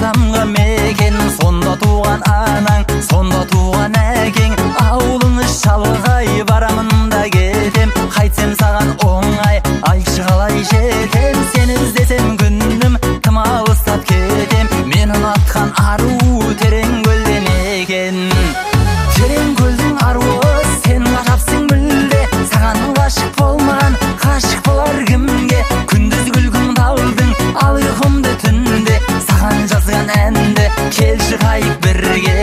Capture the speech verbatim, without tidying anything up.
адамға мекен. Сонда туған анаң, сонда туған әкең. Ауылыңыз шалғай, барамын да кетем. Қайтсем саған оңай, айтшы қалай жетем. Сені іздесем күнім тым алыстап кетем. Мен ұнатқан ару терең көлден екен. Терең көлдің аруы сен ғажапсың мүлде. Саған ғашық болмаған, ғашық болар кімге? Күндіз күлкің талдың, ал ұйқымды түнде. Саған жазған әнді келші қайық бірге.